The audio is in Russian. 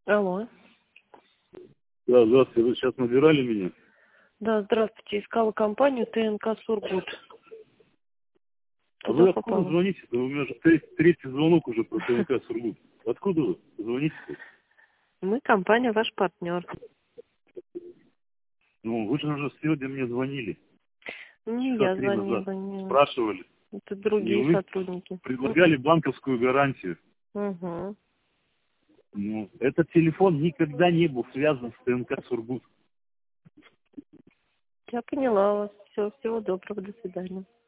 Алло. Да, здравствуйте. Вы сейчас набирали меня? Да, здравствуйте. Искала компанию ТНК «Сургут». А Туда вы откуда попала. звоните? У меня же третий звонок уже про ТНК «Сургут». Откуда вы звоните-то? Мы компания «Ваш партнер». Ну, вы же уже сегодня мне звонили. Не Часа я 3 назад. звонила, не. Спрашивали. Это И другие вы сотрудники. предлагали банковскую гарантию. Угу. Ну, этот телефон никогда не был связан с ТНК «Сургут». Я поняла вас. Все, всего доброго, до свидания.